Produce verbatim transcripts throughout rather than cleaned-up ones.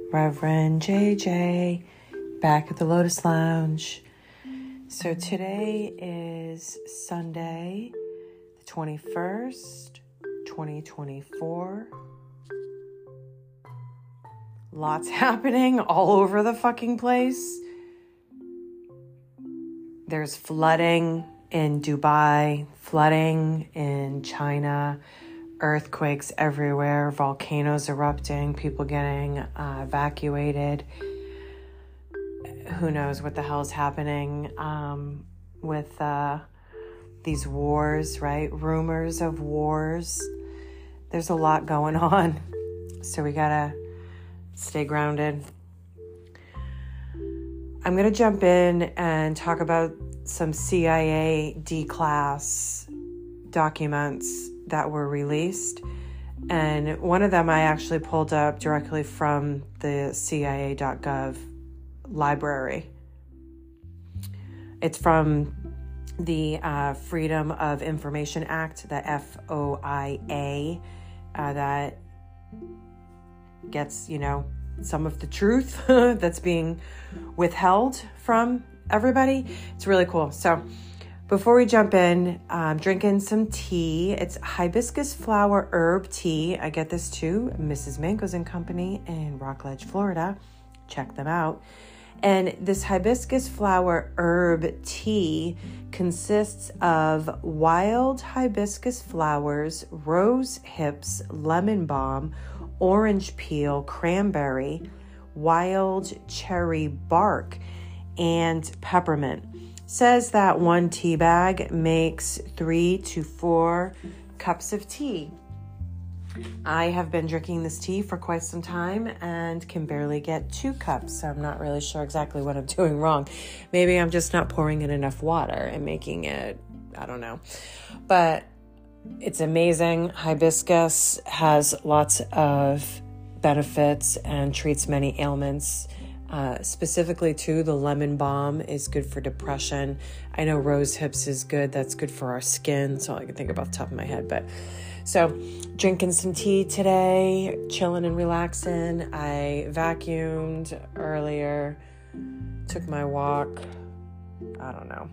Reverend J J, back at the Lotus Lounge. So today is Sunday, the twenty-first, twenty twenty-four. Lots happening all over the fucking place. There's flooding in Dubai, flooding in China, earthquakes everywhere, volcanoes erupting, people getting uh, evacuated. Who knows what the hell's happening um, with uh, these wars, right? Rumors of wars. There's a lot going on. So we gotta stay grounded. I'm going to jump in and talk about some C I A D-class documents that were released. And one of them I actually pulled up directly from the C I A dot gov library. It's from the uh, Freedom of Information Act, the F O I A, uh, that gets, you know, some of the truth that's being withheld from everybody. It's really cool. So before we jump in, I'm drinking some tea. It's hibiscus flower herb tea. I get this too, Missus Mangoes and Company in Rockledge, Florida. Check them out. And this hibiscus flower herb tea consists of wild hibiscus flowers, rose hips, lemon balm, orange peel, cranberry, wild cherry bark, and peppermint. Says that one tea bag makes three to four cups of tea. I have been drinking this tea for quite some time and can barely get two cups. So I'm not really sure exactly what I'm doing wrong. Maybe I'm just not pouring in enough water and making it, I don't know. But it's amazing. Hibiscus has lots of benefits and treats many ailments. Uh, specifically, too, the lemon balm is good for depression. I know rose hips is good. That's good for our skin. That's all I can think about off the top of my head. But so drinking some tea today, chilling and relaxing. I vacuumed earlier, took my walk. I don't know.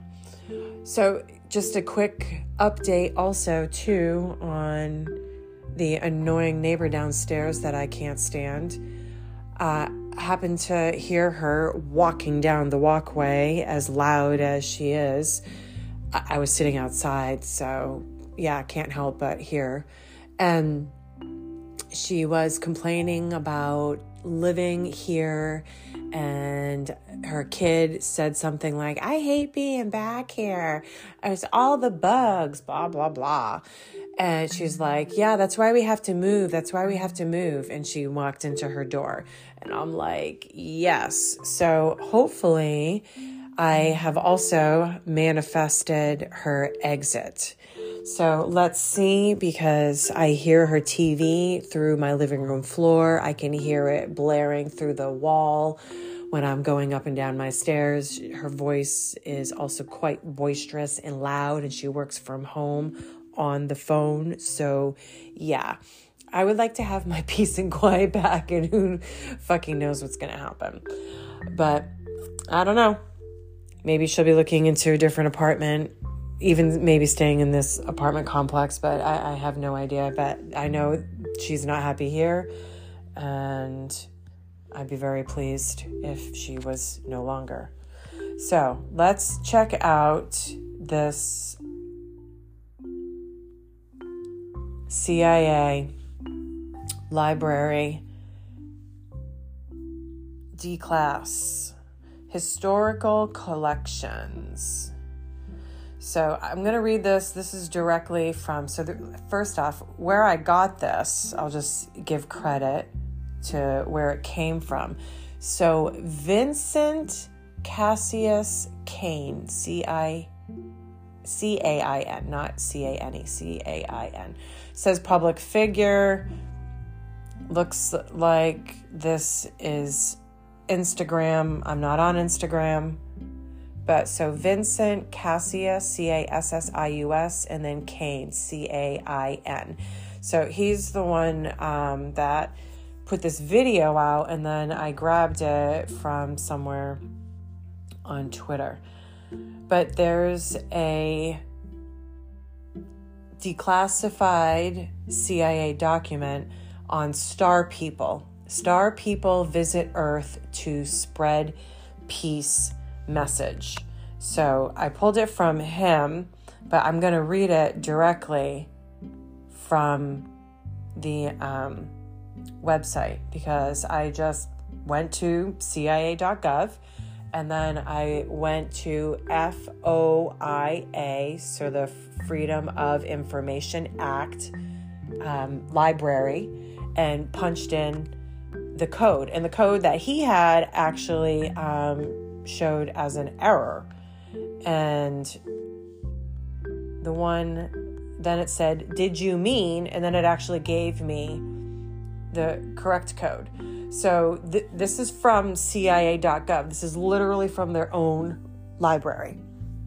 So just a quick update also, too, on the annoying neighbor downstairs that I can't stand. Uh, happened to hear her walking down the walkway as loud as she is. I, I was sitting outside, so yeah, can't help but hear. And she was complaining about living here, and her kid said something like, I hate being back here. It's all the bugs, blah, blah, blah. And she's like, yeah, that's why we have to move. That's why we have to move. And she walked into her door. And I'm like, yes. So hopefully I have also manifested her exit. So let's see, because I hear her T V through my living room floor. I can hear it blaring through the wall when I'm going up and down my stairs. Her voice is also quite boisterous and loud, and she works from home on the phone. So yeah, I would like to have my peace and quiet back, and who fucking knows what's going to happen. But I don't know. Maybe she'll be looking into a different apartment, even maybe staying in this apartment complex, but I, I have no idea. But I know she's not happy here, and I'd be very pleased if she was no longer. So let's check out this C I A library D-class historical collections. So I'm going to read this. This is directly from, so the, first off, where I got this, I'll just give credit to where it came from. So Vincent Cassius Cain, C I C A I N, not C A N E, C A I N. Says public figure. Looks like this is Instagram. I'm not on Instagram. But so Vincent Cassius, C A S S I U S, and then Cain, C A I N. So he's the one um, that put this video out, and then I grabbed it from somewhere on Twitter. But there's a declassified C I A document on Star People. Star People visit Earth to spread peace message. So I pulled it from him, but I'm going to read it directly from the um, website, because I just went to C I A dot gov, and then I went to F O I A, so the Freedom of Information Act um, library, and punched in the code. And the code that he had actually um, showed as an error. And the one, then it said, did you mean? And then it actually gave me the correct code. So th- this is from C I A dot gov. This is literally from their own library.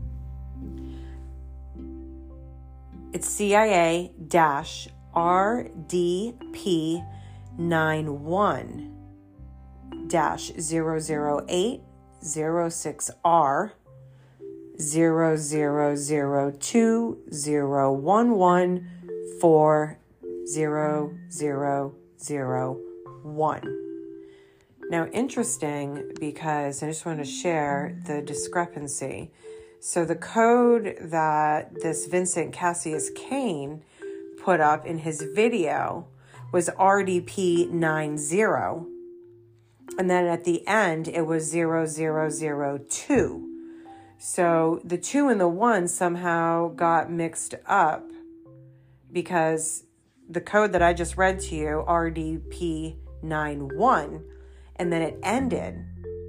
It's C I A R D P ninety-one dash zero zero eight zero six R zero zero zero two zero one one four zero zero zero one. Now, interesting, because I just want to share the discrepancy. So the code that this Vincent Cassius Kane put up in his video was R D P ninety, and then at the end it was zero zero zero two. So the two and the one somehow got mixed up, because the code that I just read to you, R D P ninety-one, and then it ended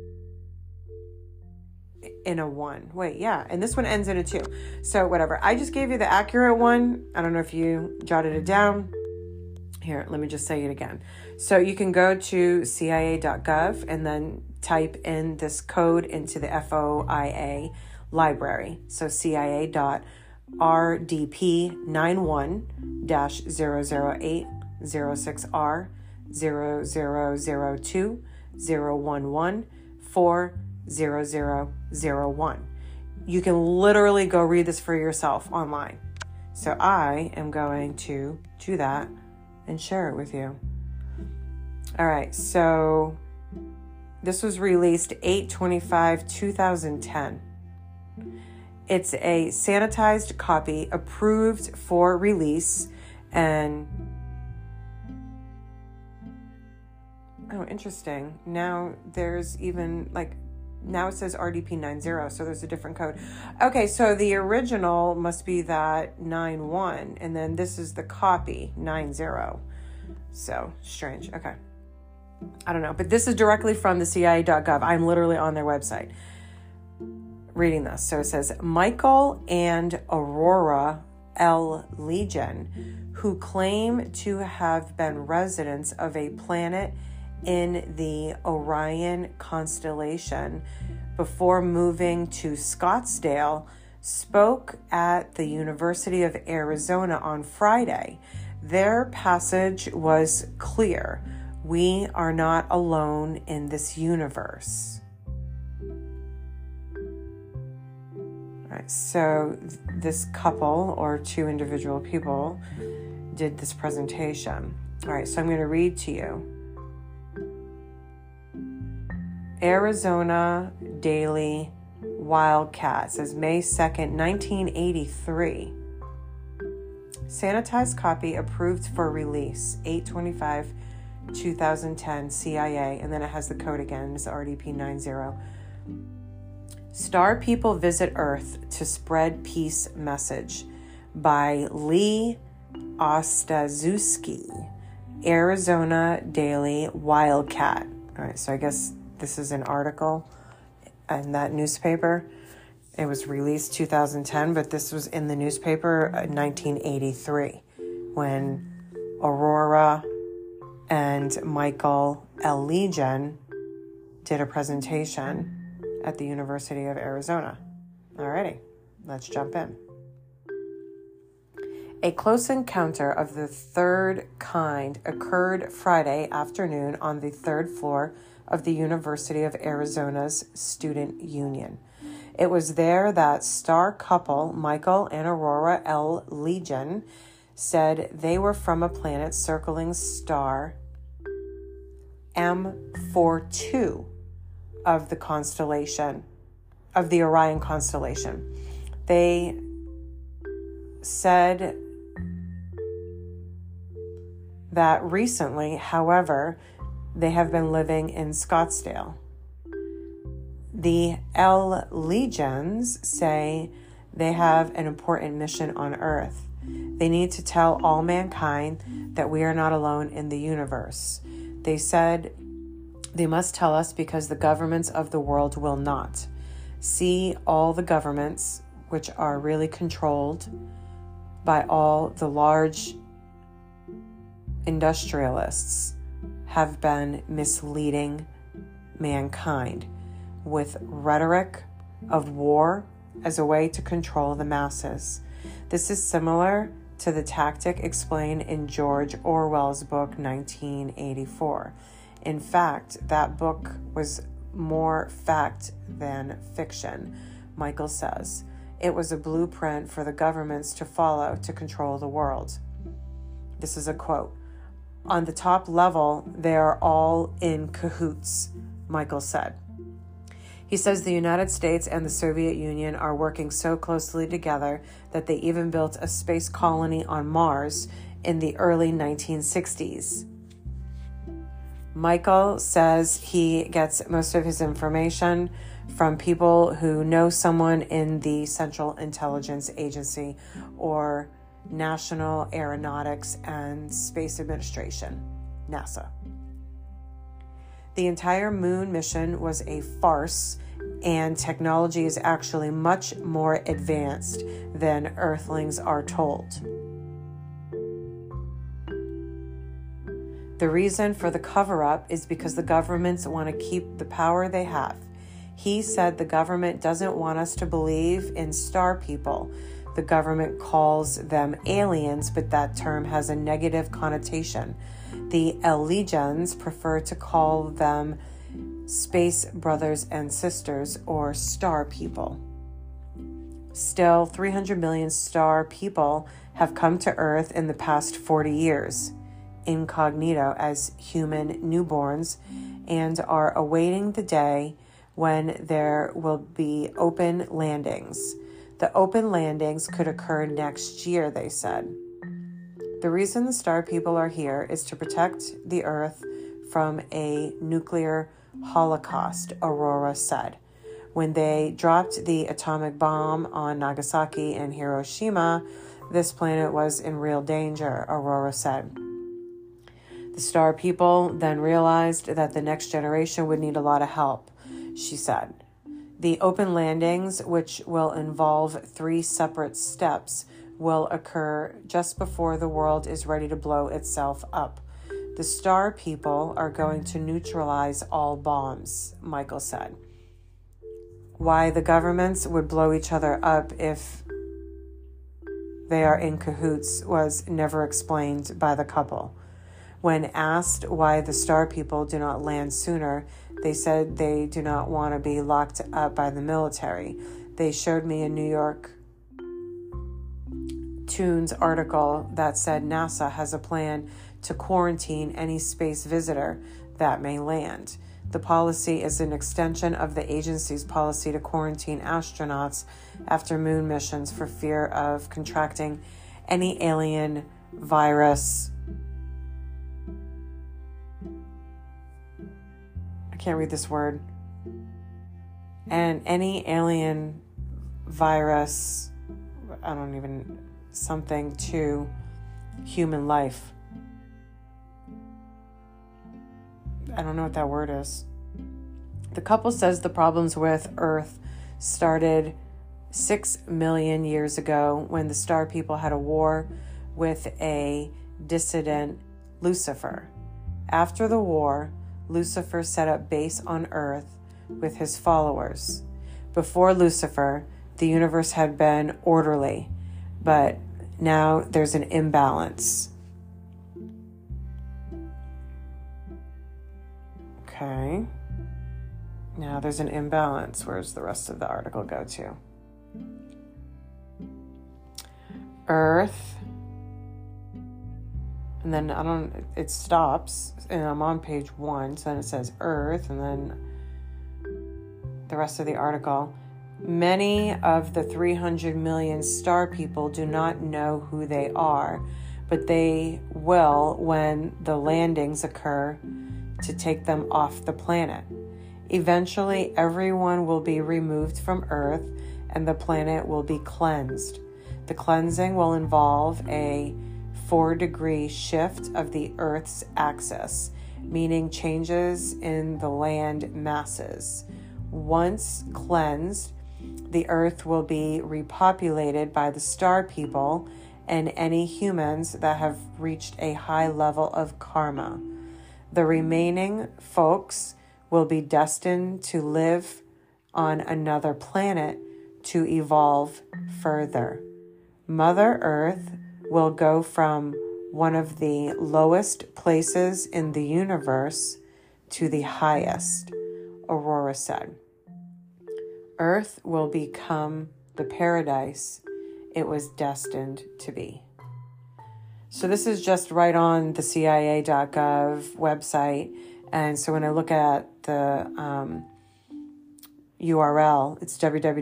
in a one. Wait, yeah. And this one ends in a two. So whatever. I just gave you the accurate one. I don't know if you jotted it down. Here, let me just say it again. So you can go to C I A dot gov and then type in this code into the F O I A library. So C I A dot R D P ninety-one dash zero zero eight zero six R zero zero zero two zero one one four zero zero zero one. You can literally go read this for yourself online. So I am going to do that and share it with you. All right, so this was released eight twenty-five twenty ten. It's a sanitized copy approved for release, and oh, interesting. Now there's even like, now it says R D P ninety, so there's a different code. Okay, so the original must be that ninety-one, and then this is the copy, ninety. So strange. Okay. I don't know, but this is directly from the C I A dot gov. I'm literally on their website reading this. So it says, Michael and Aurora L. Legion, who claim to have been residents of a planet in the Orion constellation before moving to Scottsdale, spoke at the University of Arizona on Friday. Their passage was clear. We are not alone in this universe. All right, so th- this couple or two individual people did this presentation. All right, so I'm going to read to you. Arizona Daily Wildcat says May second, nineteen eighty-three. Sanitized copy approved for release, eight twenty-five twenty ten, C I A, and then it has the code again, it's R D P ninety. Star People Visit Earth to Spread Peace Message by Lee Ostaszewski, Arizona Daily Wildcat. All right, so I guess this is an article in that newspaper. It was released two thousand ten, but this was in the newspaper in nineteen eighty-three when Aurora and Michael L. Legion did a presentation at the University of Arizona. Alrighty, let's jump in. A close encounter of the third kind occurred Friday afternoon on the third floor of the University of Arizona's Student Union. It was there that star couple Michael and Aurora L. Legion said they were from a planet circling star M forty-two of the constellation, of the Orion constellation. They said that recently, however, they have been living in Scottsdale. The L Legions say they have an important mission on Earth. They need to tell all mankind that we are not alone in the universe. They said they must tell us because the governments of the world will not. See, all the governments, which are really controlled by all the large industrialists, have been misleading mankind with rhetoric of war as a way to control the masses. This is similar to the tactic explained in George Orwell's book nineteen eighty-four. In fact, that book was more fact than fiction, Michael says. It was a blueprint for the governments to follow to control the world. This is a quote. On the top level, they are all in cahoots, Michael said. He says the United States and the Soviet Union are working so closely together that they even built a space colony on Mars in the early nineteen sixties. Michael says he gets most of his information from people who know someone in the Central Intelligence Agency or National Aeronautics and Space Administration, NASA. The entire moon mission was a farce, and technology is actually much more advanced than Earthlings are told. The reason for the cover-up is because the governments want to keep the power they have. He said the government doesn't want us to believe in star people. The government calls them aliens, but that term has a negative connotation. The Allegians prefer to call them space brothers and sisters or star people. Still, three hundred million star people have come to Earth in the past forty years, incognito as human newborns, and are awaiting the day when there will be open landings. The open landings could occur next year, they said. The reason the star people are here is to protect the Earth from a nuclear holocaust, Aurora said. When they dropped the atomic bomb on Nagasaki and Hiroshima, this planet was in real danger, Aurora said. The star people then realized that the next generation would need a lot of help, she said. The open landings, which will involve three separate steps, will occur just before the world is ready to blow itself up. The star people are going to neutralize all bombs, Michael said. Why the governments would blow each other up if they are in cahoots was never explained by the couple. When asked why the star people do not land sooner, they said they do not want to be locked up by the military. They showed me a New York Tunes article that said NASA has a plan to quarantine any space visitor that may land. The policy is an extension of the agency's policy to quarantine astronauts after moon missions for fear of contracting any alien virus. I can't read this word. And any alien virus, I don't even, something to human life. I don't know what that word is. The couple says the problems with Earth started six million years ago when the star people had a war with a dissident, Lucifer. After the war, Lucifer set up base on Earth with his followers. Before Lucifer, the universe had been orderly, but now there's an imbalance. Okay. Now there's an imbalance. Where's the rest of the article go to? Earth. And then I don't, it stops, and I'm on page one, so then it says Earth, and then the rest of the article. Many of the three hundred million star people do not know who they are, but they will when the landings occur to take them off the planet. Eventually, everyone will be removed from Earth, and the planet will be cleansed. The cleansing will involve a four-degree shift of the Earth's axis, meaning changes in the land masses. Once cleansed, the Earth will be repopulated by the star people and any humans that have reached a high level of karma. The remaining folks will be destined to live on another planet to evolve further. Mother Earth will go from one of the lowest places in the universe to the highest, Aurora said. Earth will become the paradise it was destined to be. So this is just right on the C I A dot gov website. And so when I look at the um, U R L, it's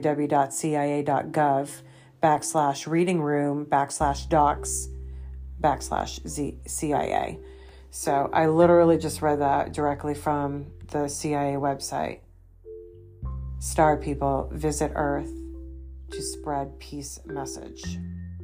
www.cia.gov backslash reading room backslash docs backslash Z, C I A. So I literally just read that directly from the C I A website. Star people visit Earth to spread peace message.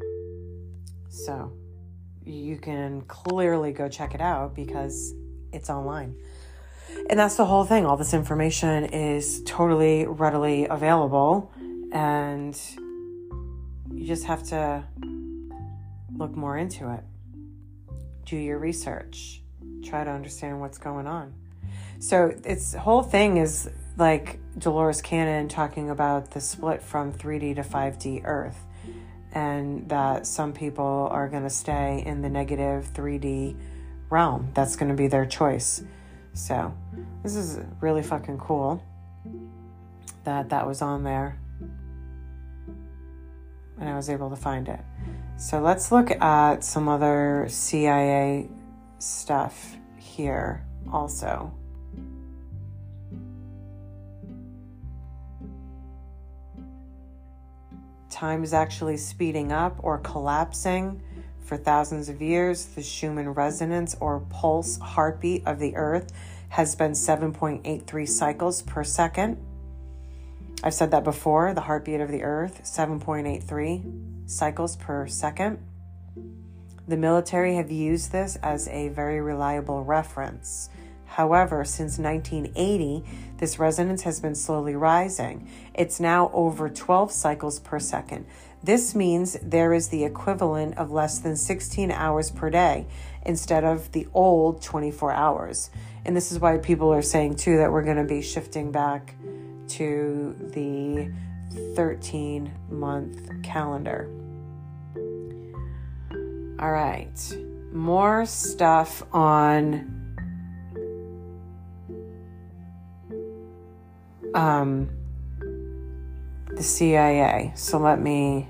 So you can clearly go check it out because it's online. And that's the whole thing. All this information is totally readily available, and you just have to look more into it. Do your research. Try to understand what's going on. So its whole thing is like Dolores Cannon talking about the split from three D to five D Earth, and that some people are going to stay in the negative three D realm. That's going to be their choice. So this is really fucking cool that that was on there and I was able to find it. So let's look at some other C I A stuff here also. Time is actually speeding up or collapsing. For thousands of years, the Schumann resonance or pulse heartbeat of the Earth has been seven point eight three cycles per second. I've said that before, the heartbeat of the Earth, seven point eight three cycles per second. The military have used this as a very reliable reference. However, since nineteen eighty, this resonance has been slowly rising. It's now over twelve cycles per second. This means there is the equivalent of less than sixteen hours per day instead of the old twenty-four hours. And this is why people are saying, too, that we're going to be shifting back to the thirteen-month calendar. All right. More stuff on um, the C I A. So let me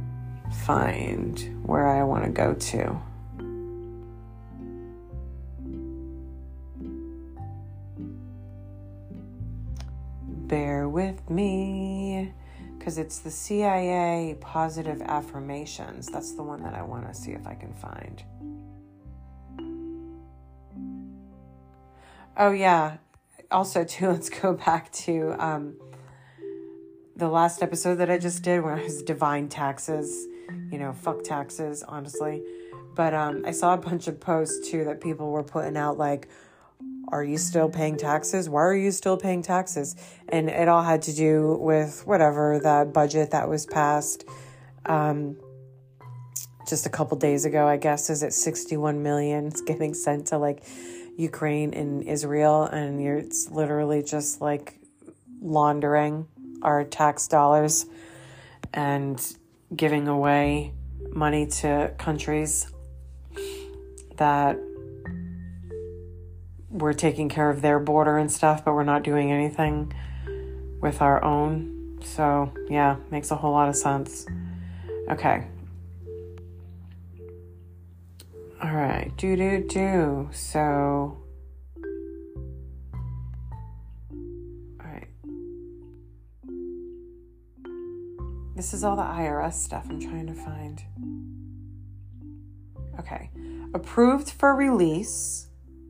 find where I want to go to. Bear with me, because it's the C I A positive affirmations. That's the one that I want to see if I can find. Oh, yeah. Also, too, let's go back to um, the last episode that I just did when I was divine taxes. You know, fuck taxes, honestly. But um, I saw a bunch of posts, too, that people were putting out, like, are you still paying taxes? Why are you still paying taxes? And it all had to do with whatever, the budget that was passed um, just a couple days ago, I guess. Is it sixty-one million? It's getting sent to like Ukraine and Israel. And you're, it's literally just like laundering our tax dollars and giving away money to countries that we're taking care of their border and stuff, but we're not doing anything with our own. So yeah, makes a whole lot of sense. Okay. All right. Do, do, do. So, all right. This is all the I R S stuff I'm trying to find. Okay. Approved for release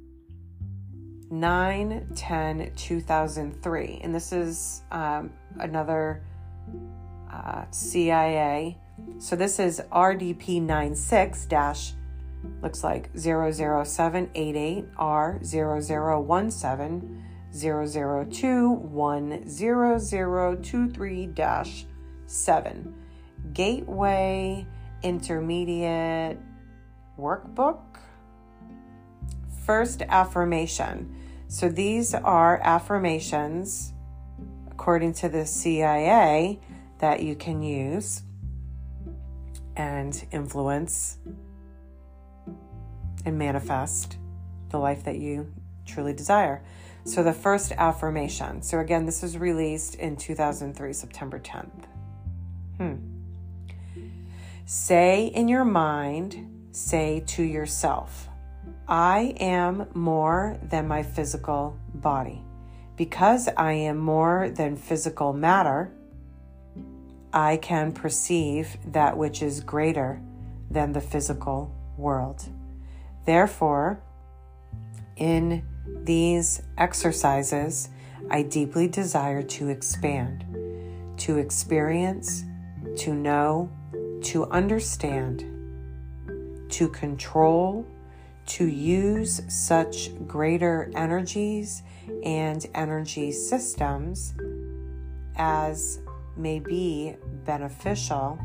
nine ten two thousand three. And this is um, another uh, C I A. So this is R D P ninety-six dash, looks like zero zero seven eight eight R zero zero one seven zero zero two one zero zero two three dash seven. Gateway Intermediate Workbook. First affirmation. So these are affirmations, according to the C I A, that you can use and influence and manifest the life that you truly desire. So the first affirmation. So again, this was released in two thousand three, September tenth. Hmm. Say in your mind, say to yourself, I am more than my physical body. Because I am more than physical matter, I can perceive that which is greater than the physical world. Therefore, in these exercises, I deeply desire to expand, to experience, to know, to understand, to control, to use such greater energies and energy systems as may be beneficial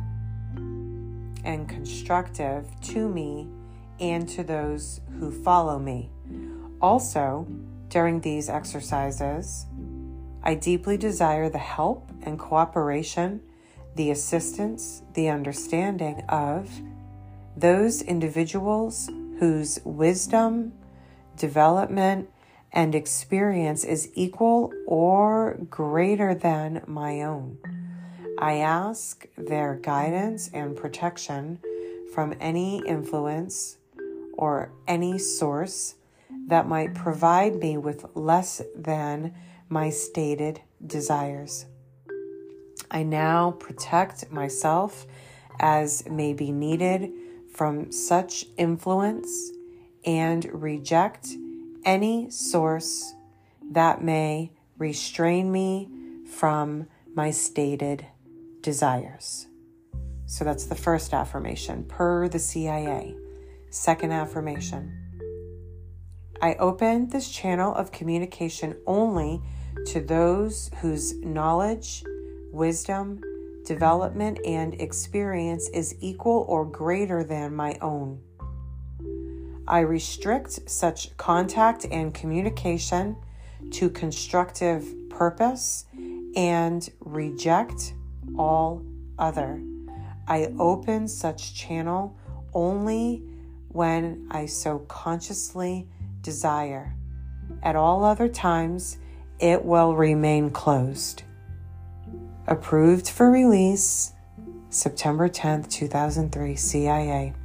and constructive to me and to those who follow me. Also, during these exercises, I deeply desire the help and cooperation, the assistance, the understanding of those individuals whose wisdom, development, and experience is equal or greater than my own. I ask their guidance and protection from any influence or any source that might provide me with less than my stated desires. I now protect myself as may be needed from such influence and reject any source that may restrain me from my stated desires. So that's the first affirmation, per the C I A. Second affirmation. I open this channel of communication only to those whose knowledge, wisdom, development, and experience is equal or greater than my own. I restrict such contact and communication to constructive purpose and reject all other. I open such channel only when I so consciously desire. At all other times, it will remain closed. Approved for release, September tenth, two thousand three, C I A.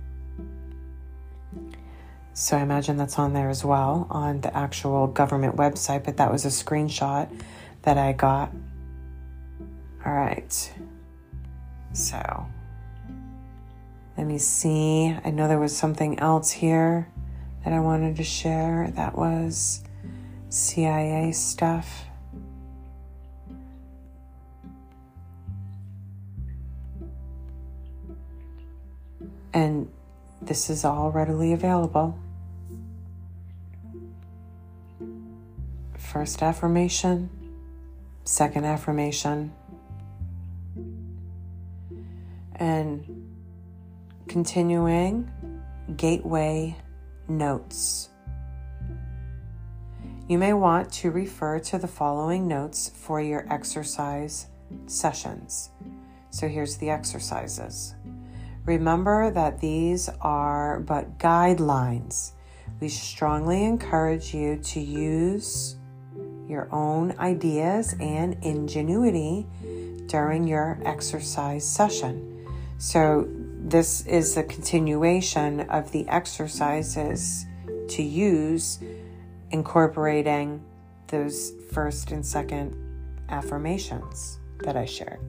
So I imagine that's on there as well on the actual government website, but that was a screenshot that I got. All right. So let me see. I know there was something else here that I wanted to share. That was C I A stuff. And this is all readily available. First affirmation, second affirmation, and continuing gateway notes. You may want to refer to the following notes for your exercise sessions. So here's the exercises. Remember that these are but guidelines. We strongly encourage you to use your own ideas and ingenuity during your exercise session. So this is a continuation of the exercises to use, incorporating those first and second affirmations that I shared.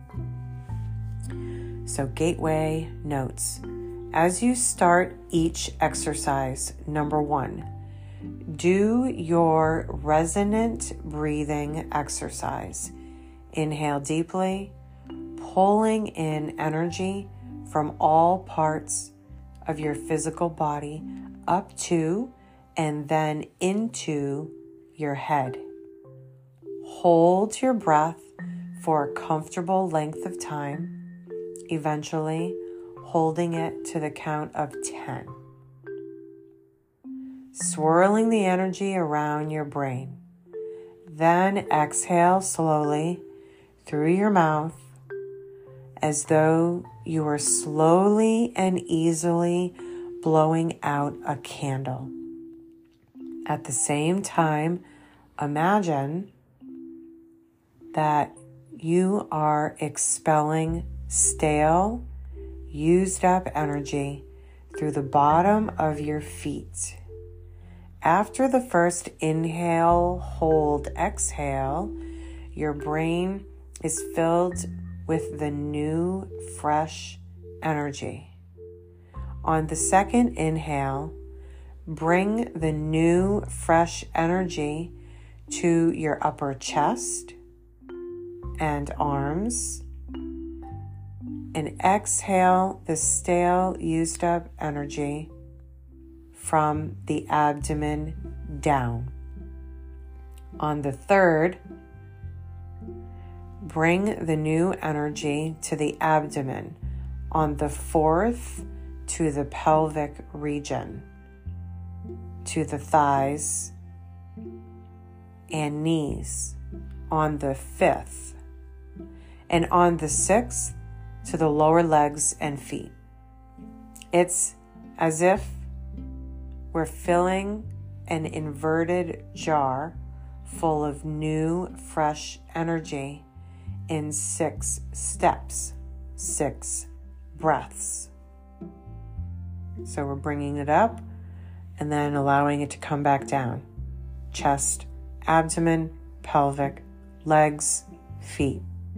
So gateway notes. As you start each exercise, number one, do your resonant breathing exercise. Inhale deeply, pulling in energy from all parts of your physical body up to and then into your head. Hold your breath for a comfortable length of time, eventually holding it to the count of ten. Swirling the energy around your brain. Then exhale slowly through your mouth as though you were slowly and easily blowing out a candle. At the same time, imagine that you are expelling stale, used up energy through the bottom of your feet. After the first inhale, hold, exhale, your brain is filled with the new, fresh energy. On the second inhale, bring the new, fresh energy to your upper chest and arms, and exhale the stale, used up energy from the abdomen down. On the third, bring the new energy to the abdomen. On the fourth, to the pelvic region, to the thighs and knees. On the fifth, and on the sixth, to the lower legs and feet. It's as if we're filling an inverted jar full of new, fresh energy in six steps, six breaths. So we're bringing it up and then allowing it to come back down. Chest, abdomen, pelvic, legs, feet.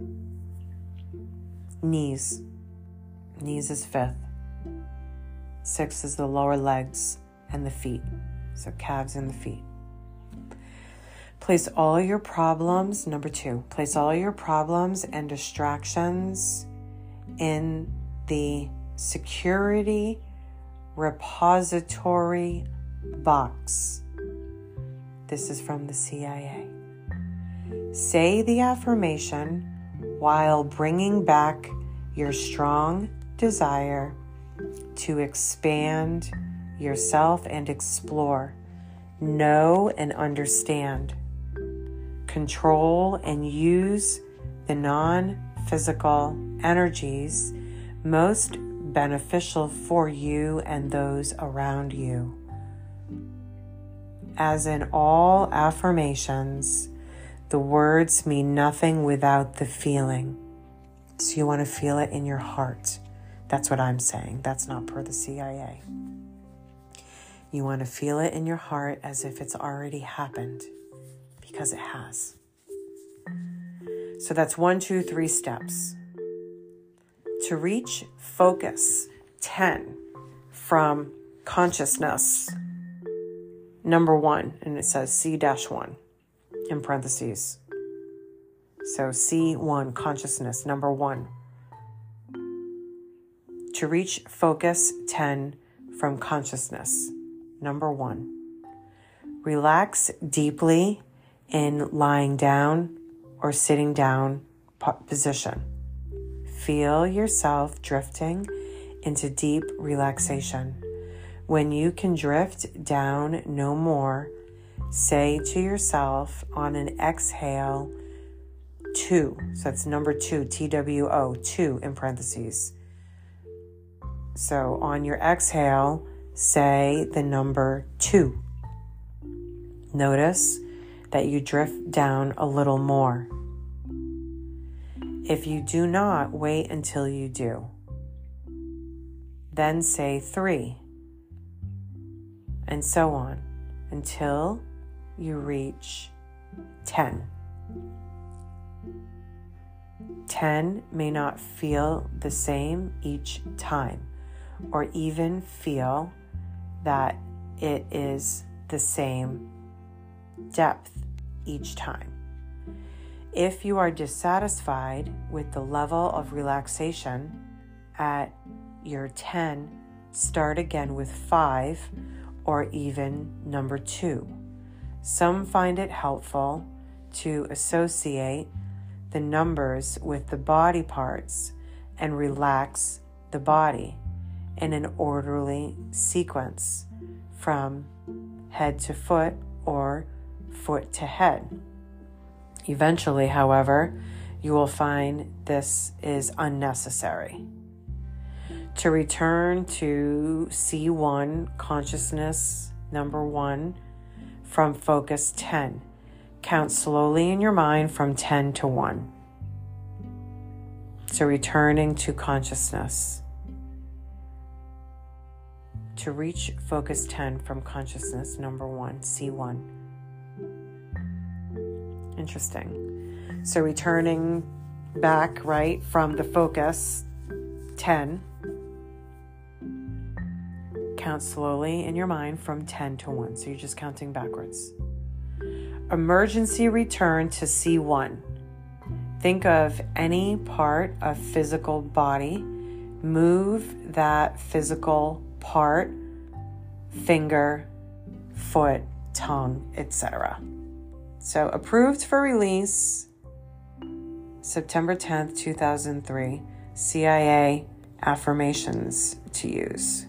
Knees. Knees is fifth. Sixth is the lower legs and the feet. So calves and the feet. Place all your problems, number two, place all your problems and distractions in the security repository box. This is from the C I A. Say the affirmation while bringing back your strong desire to expand yourself and explore, know and understand, control and use the non-physical energies most beneficial for you and those around you. As in all affirmations, the words mean nothing without the feeling. So you want to feel it in your heart. That's what I'm saying. That's not per the C I A. You want to feel it in your heart as if it's already happened, because it has. So that's one, two, three steps. To reach focus, ten, from consciousness. Number one, and it says C one in parentheses. So C one, consciousness, number one. To reach focus, ten, from consciousness. Number one. Relax deeply in lying down or sitting down position. Feel yourself drifting into deep relaxation. When you can drift down no more, say to yourself on an exhale, two. So that's number two, T W O, two in parentheses. So on your exhale, say the number two. Notice that you drift down a little more. If you do not, wait until you do. Then say three, and so on, until you reach ten. ten may not feel the same each time, or even feel that it is the same depth each time. If you are dissatisfied with the level of relaxation at your ten, start again with five or even number two. Some find it helpful to associate the numbers with the body parts and relax the body in an orderly sequence from head to foot or foot to head. Eventually, however, you will find this is unnecessary. To return to C one, consciousness number one, from focus ten. Count slowly in your mind from ten to one. So returning to consciousness. To reach focus ten from consciousness number one, C one. Interesting. So returning back, right, from the focus ten. Count slowly in your mind from ten to one. So you're just counting backwards. Emergency return to C one. Think of any part of physical body. Move that physical part, finger, foot, tongue, et cetera. So approved for release, September tenth, two thousand three, C I A affirmations to use.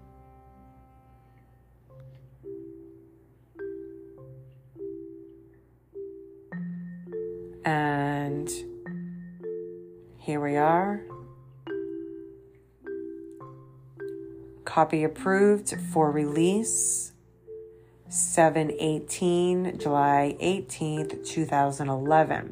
And here we are. Copy approved for release, seven eighteen, July eighteenth, two thousand eleven.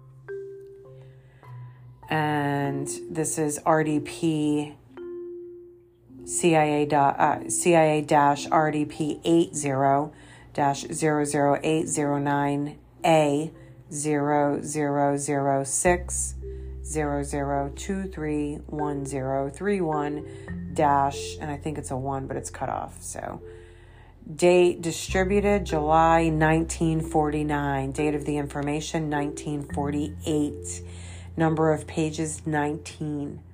And this is R D P C I A uh, C I A R D P eighty zero zero eight zero nine A zero zero zero six zero zero two three one zero three one dash, and I think it's a one, but it's cut off. So date distributed July nineteen forty-nine. Date of the information nineteen forty-eight. Number of pages nineteen.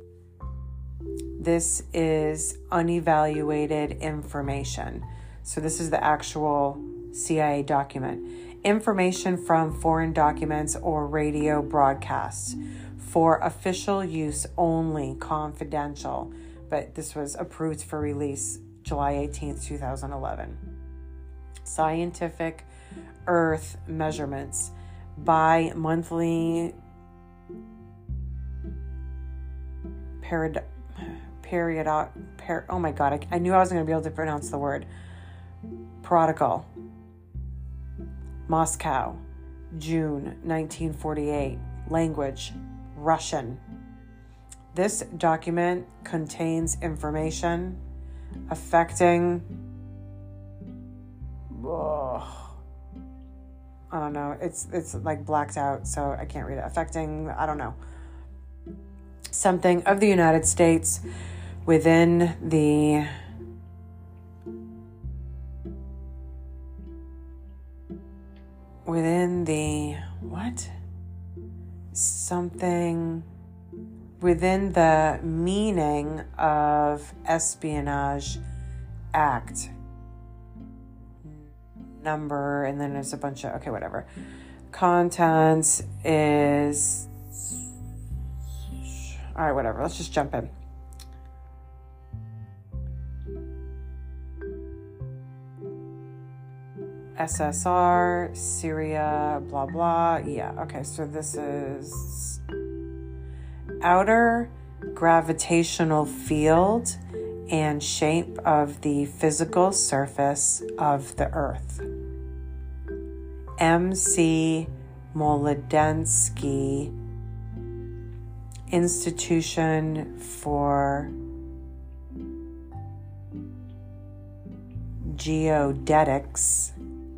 This is unevaluated information. So this is the actual C I A document. Information from foreign documents or radio broadcasts for official use only, confidential. But this was approved for release July eighteenth, two thousand eleven. Scientific Earth measurements by monthly period period per, oh my god, I, I knew I wasn't going to be able to pronounce the word. Protocol. Moscow, June nineteen forty-eight. Language, Russian. This document contains information affecting, oh, I don't know, it's it's like blacked out, so I can't read it. Affecting, I don't know, something of the United States within the within the, what? Something within the meaning of Espionage Act. Number, and then there's a bunch of, okay, whatever. Contents is, all right, whatever. Let's just jump in. S S R, Syria, blah, blah. Yeah, okay, so this is outer gravitational field and shape of the physical surface of the Earth. M C Molodensky, Institution for Geodetics,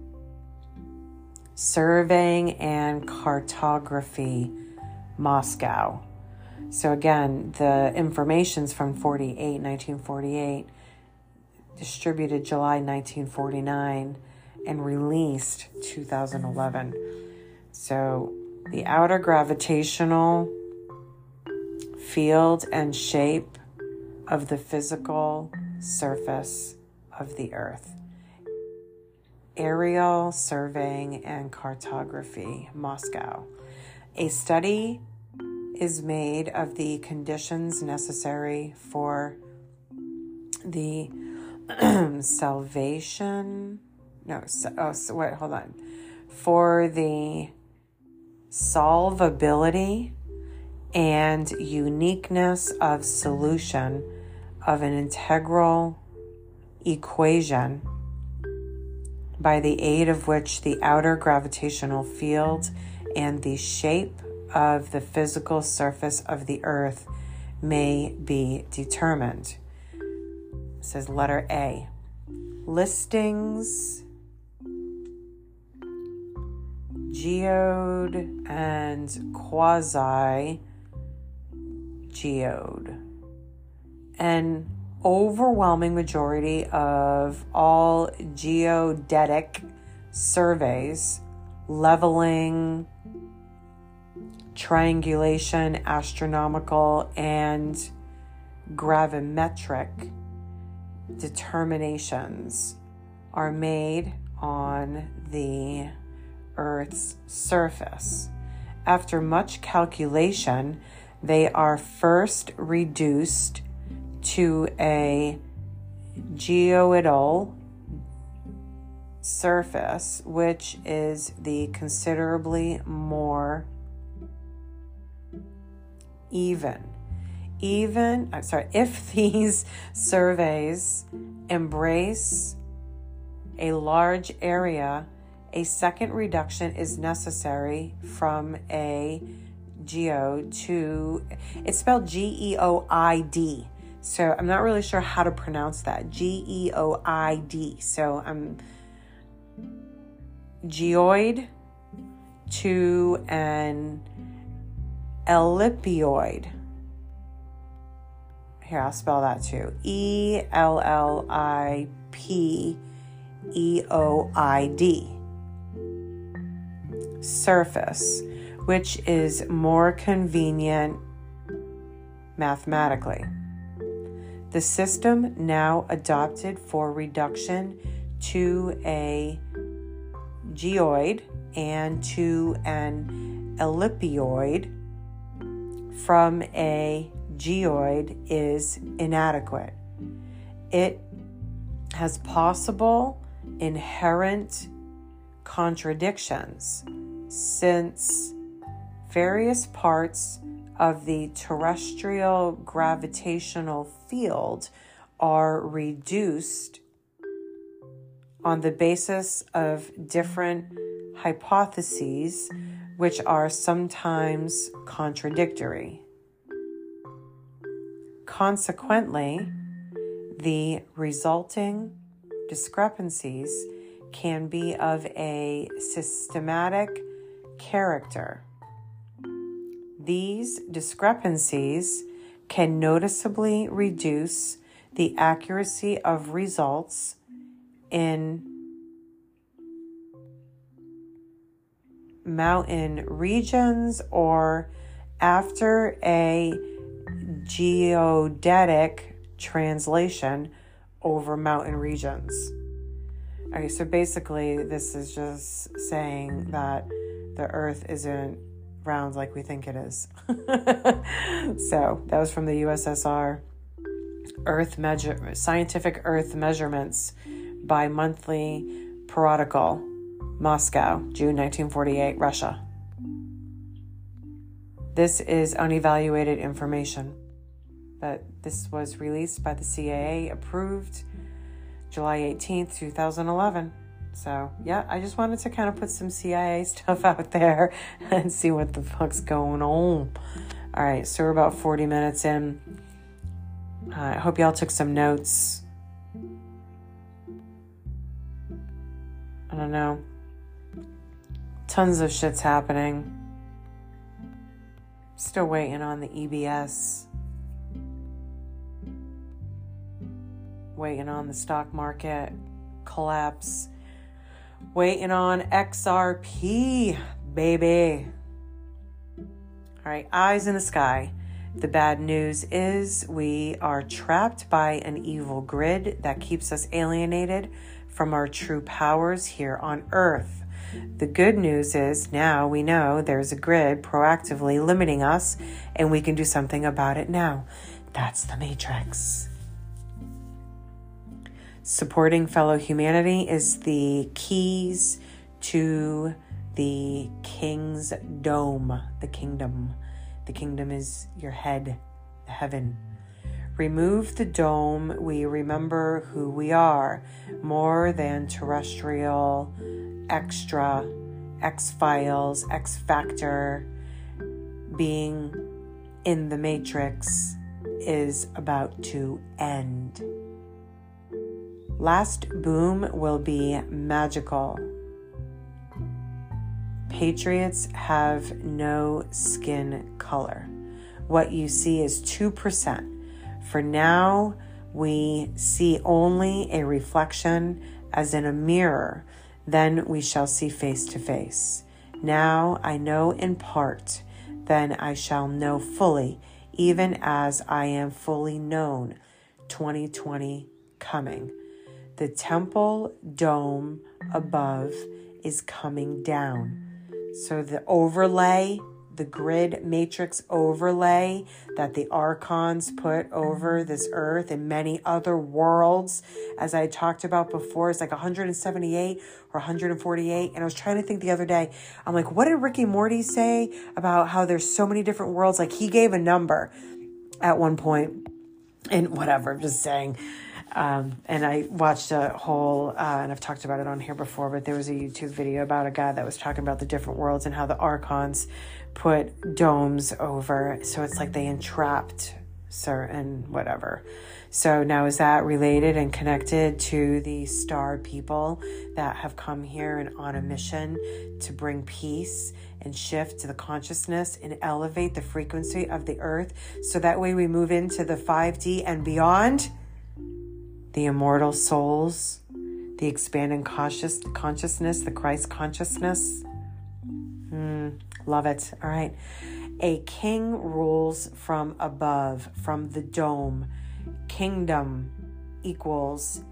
Surveying and Cartography, Moscow. So again, the information's from forty-eight, nineteen forty-eight, distributed July nineteen forty-nine, and released two thousand eleven. So the outer gravitational field and shape of the physical surface of the Earth. Aerial Surveying and Cartography, Moscow. A study is made of the conditions necessary for the salvation, no, oh, so wait, hold on, for the solvability and uniqueness of solution of an integral equation by the aid of which the outer gravitational field and the shape of the physical surface of the Earth may be determined. It says letter A. Listings, geode, and quasi-geode. An overwhelming majority of all geodetic surveys, leveling, triangulation, astronomical, and gravimetric determinations are made on the Earth's surface. After much calculation, they are first reduced to a geoidal surface, which is the considerably more even. Even, I'm sorry, if these surveys embrace a large area, a second reduction is necessary from a geo to, it's spelled G E O I D. So I'm not really sure how to pronounce that. G E O I D. So I'm geoid to an ellipioid. Here, I'll spell that too. E L L I P E O I D. Surface, which is more convenient mathematically. The system now adopted for reduction to a geoid and to an ellipioid from a geoid is inadequate. It has possible inherent contradictions since various parts of the terrestrial gravitational field are reduced on the basis of different hypotheses, which are sometimes contradictory. Consequently, the resulting discrepancies can be of a systematic character. These discrepancies can noticeably reduce the accuracy of results in mountain regions or after a geodetic translation over mountain regions. Okay, so basically this is just saying that the Earth isn't round like we think it is. So that was from the U S S R. Earth measure scientific Earth measurements by monthly periodical, Moscow, June nineteen forty-eight, Russia. This is unevaluated information. but this was released by the C I A, approved July eighteenth, twenty eleven. So, yeah, I just wanted to kind of put some C I A stuff out there and see what the fuck's going on. All right, so we're about forty minutes in. Uh, I hope y'all took some notes. I don't know. Tons of shit's happening. Still waiting on the E B S. Waiting on the stock market collapse. Waiting on X R P, baby. All right, eyes in the sky. The bad news is we are trapped by an evil grid that keeps us alienated from our true powers here on Earth. The good news is now we know there's a grid proactively limiting us, and we can do something about it now. That's the Matrix. Supporting fellow humanity is the keys to the king's dome, the kingdom. The kingdom is your head, the heaven. Remove the dome, we remember who we are, more than terrestrial, extra, X-Files, X-Factor. Being in the Matrix is about to end. Last boom will be magical. Patriots have no skin color. What you see is two percent. For now, we see only a reflection as in a mirror. Then we shall see face to face. Now I know in part, then I shall know fully, even as I am fully known. twenty twenty coming. The temple dome above is coming down. So the overlay, the grid matrix overlay that the archons put over this earth and many other worlds, as I talked about before, is like one hundred seventy-eight or one hundred forty-eight. And I was trying to think the other day, I'm like, what did Ricky Morty say about how there's so many different worlds? Like he gave a number at one point and whatever, I'm just saying. Um, and I watched a whole, uh, and I've talked about it on here before, but there was a YouTube video about a guy that was talking about the different worlds and how the archons put domes over. So it's like they entrapped certain whatever. So now is that related and connected to the star people that have come here and on a mission to bring peace and shift to the consciousness and elevate the frequency of the earth? So that way we move into the five D and beyond. The immortal souls, the expanding conscious consciousness, the Christ consciousness. Mm, love it. All right. A king rules from above, from the dome. Kingdom equals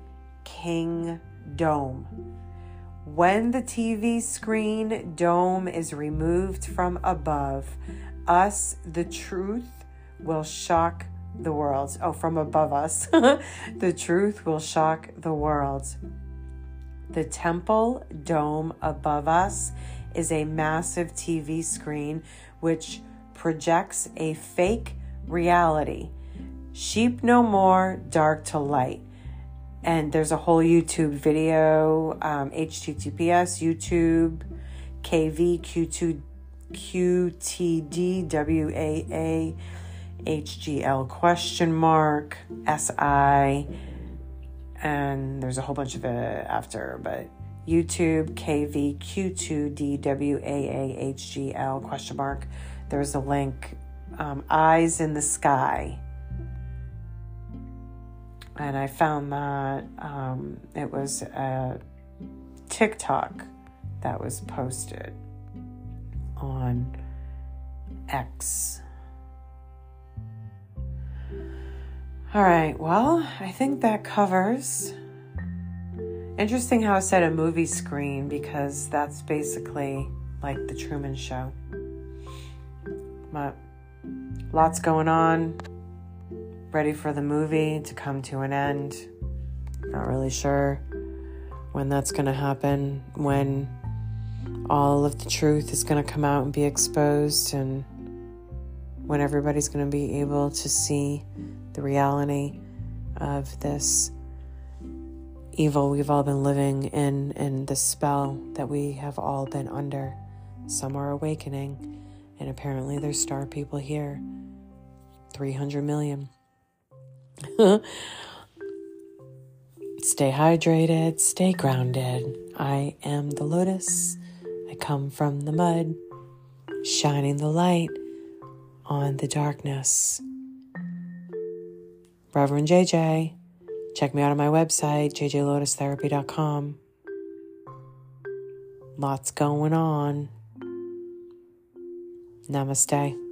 kingdom. When the T V screen dome is removed from above, us, the truth, will shock the world. Oh, from above us. The truth will shock the world. The temple dome above us is a massive T V screen which projects a fake reality. Sheep no more, dark to light. And there's a whole YouTube video, um, H T T P S, YouTube, K V, Q two, Q T D, W A A, H G L question mark, S I, and there's a whole bunch of it after, but YouTube, K V, Q two D, W A A, H G L question mark. There's a link, um, Eyes in the Sky. And I found that um, it was a TikTok that was posted on X. All right, well, I think that covers. Interesting how I said a movie screen, because that's basically like the Truman Show. But lots going on. Ready for the movie to come to an end. Not really sure when that's going to happen, when all of the truth is going to come out and be exposed, and when everybody's going to be able to see the reality of this evil we've all been living in, and the spell that we have all been under. Some are awakening, and apparently there's star people here. three hundred million. Stay hydrated, stay grounded. I am the lotus. I come from the mud, shining the light on the darkness. Reverend J J. Check me out on my website, j j lotus therapy dot com. Lots going on. Namaste.